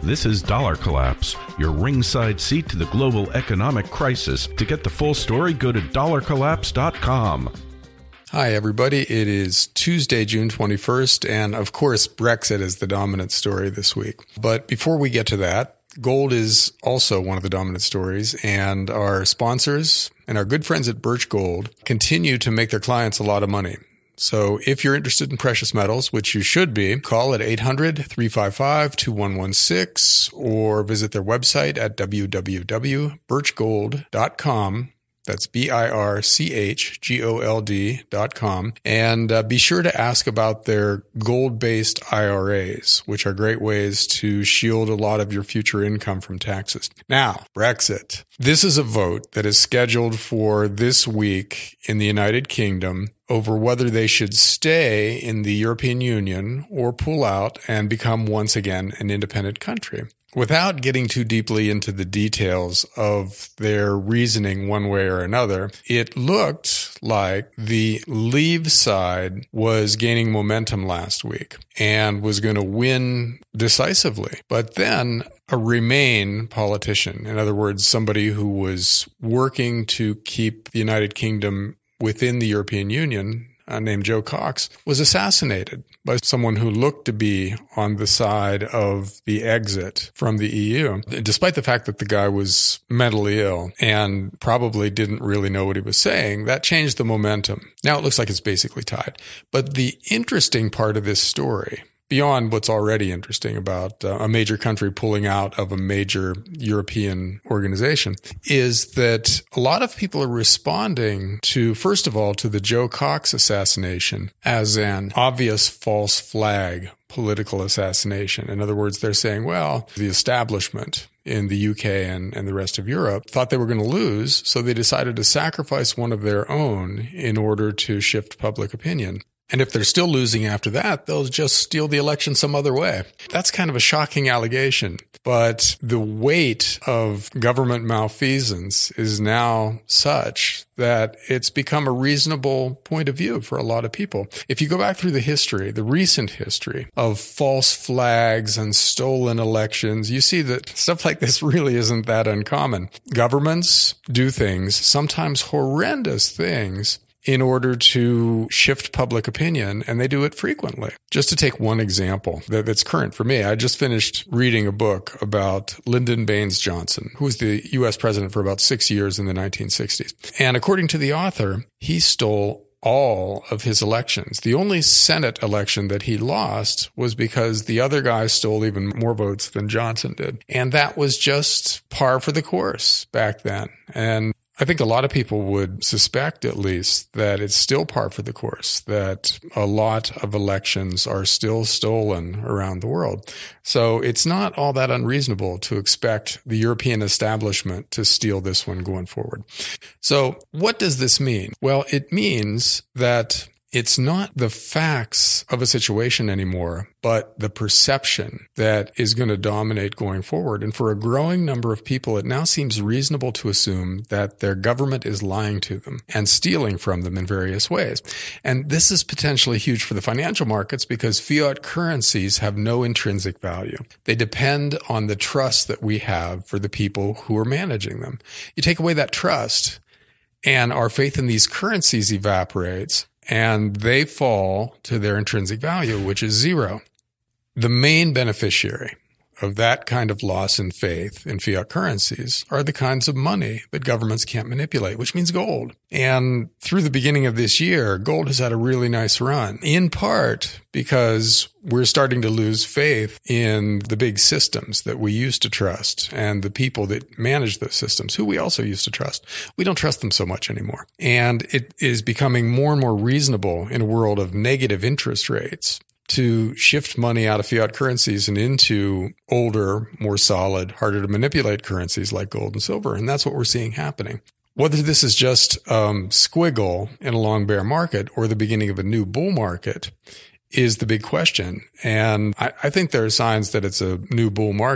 This is Dollar Collapse, your ringside seat to the global economic crisis. To get the full story, go to dollarcollapse.com. Hi, everybody. It is Tuesday, June 21st, and of course, Brexit is the dominant story this week. But before we get to that, gold is also one of the dominant stories, and our sponsors and our good friends at Birch Gold continue to make their clients a lot of money. So if you're interested in precious metals, which you should be, call at 800-355-2116 or visit their website at www.birchgold.com. That's BIRCHGOLD.com. And be sure to ask about their gold-based IRAs, which are great ways to shield a lot of your future income from taxes. Now, Brexit. This is a vote that is scheduled for this week in the United Kingdom over whether they should stay in the European Union or pull out and become once again an independent country. Without getting too deeply into the details of their reasoning one way or another, it looked like the Leave side was gaining momentum last week and was going to win decisively. But then a Remain politician, in other words, somebody who was working to keep the United Kingdom within the European Union, named Jo Cox, was assassinated by someone who looked to be on the side of the exit from the EU, despite the fact that the guy was mentally ill and probably didn't really know what he was saying. That changed the momentum. Now it looks like it's basically tied. But the interesting part of this story, beyond what's already interesting about a major country pulling out of a major European organization, is that a lot of people are responding to, first of all, to the Jo Cox assassination as an obvious false flag political assassination. In other words, they're saying, well, the establishment in the UK and the rest of Europe thought they were going to lose, so they decided to sacrifice one of their own in order to shift public opinion. And if they're still losing after that, they'll just steal the election some other way. That's kind of a shocking allegation. But the weight of government malfeasance is now such that it's become a reasonable point of view for a lot of people. If you go back through the history, the recent history of false flags and stolen elections, you see that stuff like this really isn't that uncommon. Governments do things, sometimes horrendous things, in order to shift public opinion, and they do it frequently. Just to take one example that's current for me, I just finished reading a book about Lyndon Baines Johnson, who was the U.S. president for about 6 years in the 1960s. And according to the author, he stole all of his elections. The only Senate election that he lost was because the other guy stole even more votes than Johnson did. And that was just par for the course back then. And I think a lot of people would suspect, at least, that it's still par for the course, that a lot of elections are still stolen around the world. So it's not all that unreasonable to expect the European establishment to steal this one going forward. So what does this mean? Well, it means that it's not the facts of a situation anymore, but the perception that is going to dominate going forward. And for a growing number of people, it now seems reasonable to assume that their government is lying to them and stealing from them in various ways. And this is potentially huge for the financial markets because fiat currencies have no intrinsic value. They depend on the trust that we have for the people who are managing them. You take away that trust, and our faith in these currencies evaporates, and they fall to their intrinsic value, which is zero. The main beneficiary of that kind of loss in faith in fiat currencies are the kinds of money that governments can't manipulate, which means gold. And through the beginning of this year, gold has had a really nice run, in part because we're starting to lose faith in the big systems that we used to trust and the people that manage those systems, who we also used to trust. We don't trust them so much anymore. And it is becoming more and more reasonable in a world of negative interest rates to shift money out of fiat currencies and into older, more solid, harder to manipulate currencies like gold and silver. And that's what we're seeing happening. Whether this is just squiggle in a long bear market or the beginning of a new bull market is the big question. And I think there are signs that it's a new bull market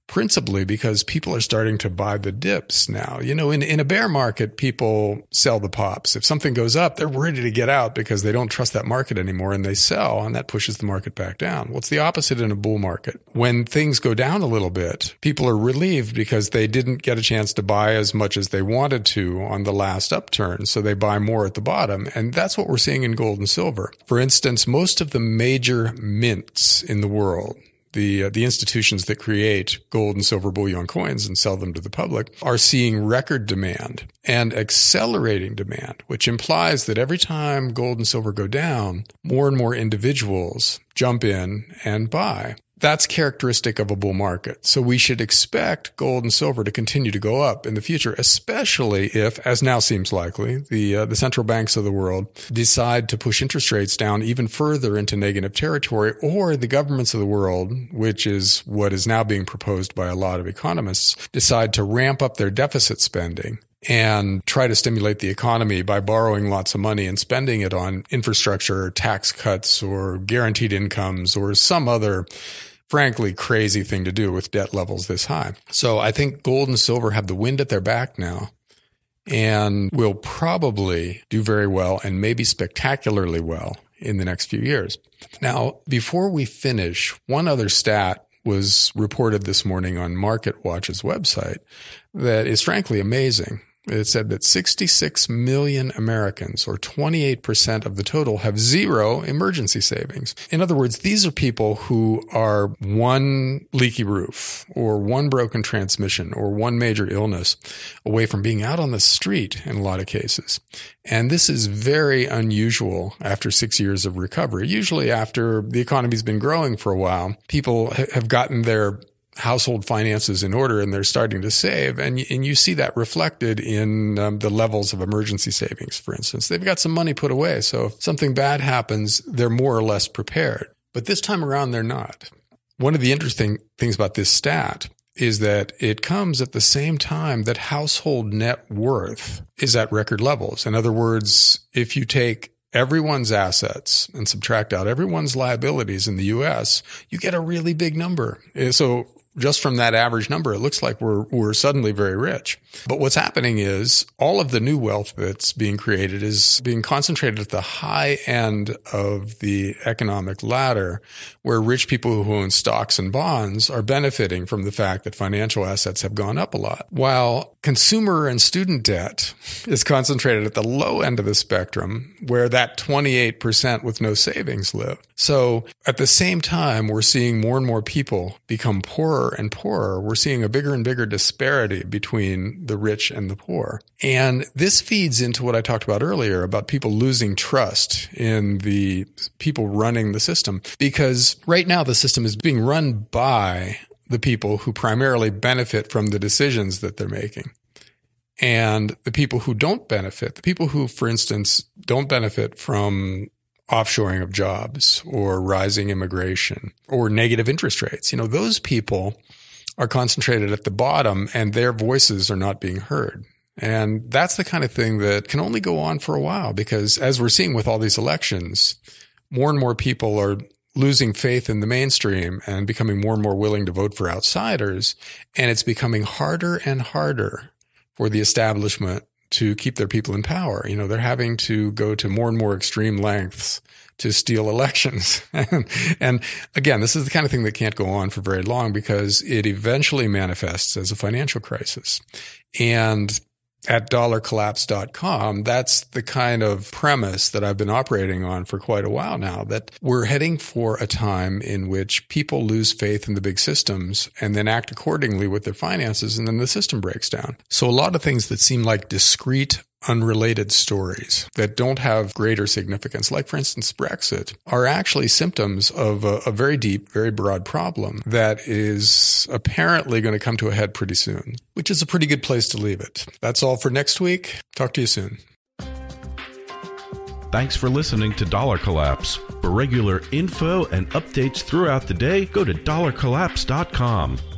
principally because people are starting to buy the dips now. You know, in a bear market, people sell the pops. If something goes up, they're ready to get out because they don't trust that market anymore, and they sell, and that pushes the market back down. Well, it's the opposite in a bull market. When things go down a little bit, people are relieved because they didn't get a chance to buy as much as they wanted to on the last upturn, so they buy more at the bottom. And that's what we're seeing in gold and silver. For instance, most of the major mints in the world, the institutions that create gold and silver bullion coins and sell them to the public, are seeing record demand and accelerating demand, which implies that every time gold and silver go down, more and more individuals jump in and buy. That's characteristic of a bull market. So we should expect gold and silver to continue to go up in the future, especially if, as now seems likely, the central banks of the world decide to push interest rates down even further into negative territory, or the governments of the world, which is what is now being proposed by a lot of economists, decide to ramp up their deficit spending and try to stimulate the economy by borrowing lots of money and spending it on infrastructure or tax cuts or guaranteed incomes or some other frankly crazy thing to do with debt levels this high. So I think gold and silver have the wind at their back now and will probably do very well and maybe spectacularly well in the next few years. Now, before we finish, one other stat was reported this morning on MarketWatch's website that is frankly amazing. It said that 66 million Americans, or 28% of the total, have zero emergency savings. In other words, these are people who are one leaky roof or one broken transmission or one major illness away from being out on the street in a lot of cases. And this is very unusual after 6 years of recovery. Usually after the economy's been growing for a while, people have gotten their household finances in order and they're starting to save. And you see that reflected in the levels of emergency savings, for instance. They've got some money put away. So if something bad happens, they're more or less prepared. But this time around, they're not. One of the interesting things about this stat is that it comes at the same time that household net worth is at record levels. In other words, if you take everyone's assets and subtract out everyone's liabilities in the U.S., you get a really big number. So just from that average number, it looks like we're suddenly very rich. But what's happening is all of the new wealth that's being created is being concentrated at the high end of the economic ladder, where rich people who own stocks and bonds are benefiting from the fact that financial assets have gone up a lot, while consumer and student debt is concentrated at the low end of the spectrum, where that 28% with no savings live. So at the same time, we're seeing more and more people become poorer and poorer. We're seeing a bigger and bigger disparity between the rich and the poor. And this feeds into what I talked about earlier about people losing trust in the people running the system, because right now the system is being run by the people who primarily benefit from the decisions that they're making. And the people who don't benefit, the people who, for instance, don't benefit from offshoring of jobs or rising immigration or negative interest rates, those people are concentrated at the bottom and their voices are not being heard. And that's the kind of thing that can only go on for a while, because as we're seeing with all these elections, more and more people are losing faith in the mainstream and becoming more and more willing to vote for outsiders. And it's becoming harder and harder for the establishment to keep their people in power. They're having to go to more and more extreme lengths to steal elections. And again, this is the kind of thing that can't go on for very long, because it eventually manifests as a financial crisis. And at dollarcollapse.com, that's the kind of premise that I've been operating on for quite a while now, that we're heading for a time in which people lose faith in the big systems and then act accordingly with their finances, and then the system breaks down. So a lot of things that seem like discrete, unrelated stories that don't have greater significance, like, for instance, Brexit, are actually symptoms of a very deep, very broad problem that is apparently going to come to a head pretty soon, which is a pretty good place to leave it. That's all for next week. Talk to you soon. Thanks for listening to Dollar Collapse. For regular info and updates throughout the day, go to dollarcollapse.com.